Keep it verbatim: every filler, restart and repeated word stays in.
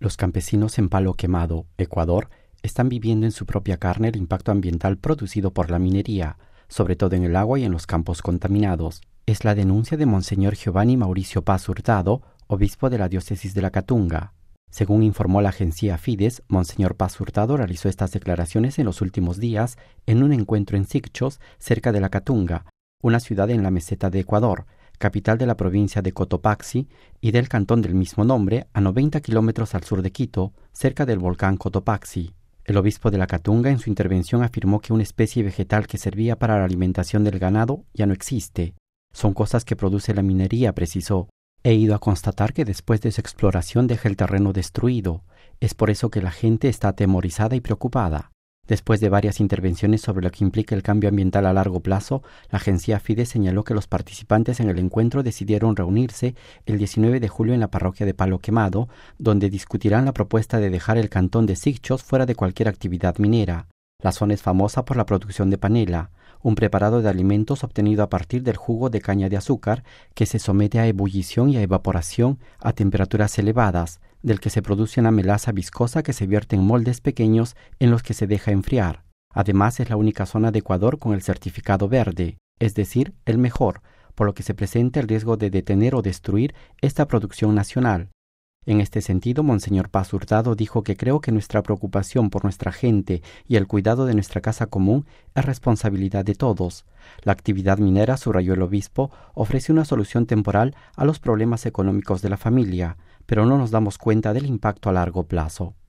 Los campesinos en Palo Quemado, Ecuador, están viviendo en su propia carne el impacto ambiental producido por la minería, sobre todo en el agua y en los campos contaminados. Es la denuncia de Monseñor Giovanni Mauricio Paz Hurtado, obispo de la diócesis de La Catunga. Según informó la agencia Fides, Monseñor Paz Hurtado realizó estas declaraciones en los últimos días en un encuentro en Sicchos, cerca de La Catunga, una ciudad en la meseta de Ecuador, capital de la provincia de Cotopaxi y del cantón del mismo nombre, a noventa kilómetros al sur de Quito, cerca del volcán Cotopaxi. El obispo de La Catunga en su intervención afirmó que una especie vegetal que servía para la alimentación del ganado ya no existe. Son cosas que produce la minería, precisó. He ido a constatar que después de su exploración deja el terreno destruido. Es por eso que la gente está atemorizada y preocupada. Después de varias intervenciones sobre lo que implica el cambio ambiental a largo plazo, la agencia Fides señaló que los participantes en el encuentro decidieron reunirse el diecinueve de julio en la parroquia de Palo Quemado, donde discutirán la propuesta de dejar el cantón de Sicchos fuera de cualquier actividad minera. La zona es famosa por la producción de panela, un preparado de alimentos obtenido a partir del jugo de caña de azúcar que se somete a ebullición y a evaporación a temperaturas elevadas, del que se produce una melaza viscosa que se vierte en moldes pequeños en los que se deja enfriar. Además, es la única zona de Ecuador con el certificado verde, es decir, el mejor, por lo que se presenta el riesgo de detener o destruir esta producción nacional. En este sentido, Monseñor Paz Hurtado dijo que creo que nuestra preocupación por nuestra gente y el cuidado de nuestra casa común es responsabilidad de todos. La actividad minera, subrayó el obispo, ofrece una solución temporal a los problemas económicos de la familia, pero no nos damos cuenta del impacto a largo plazo.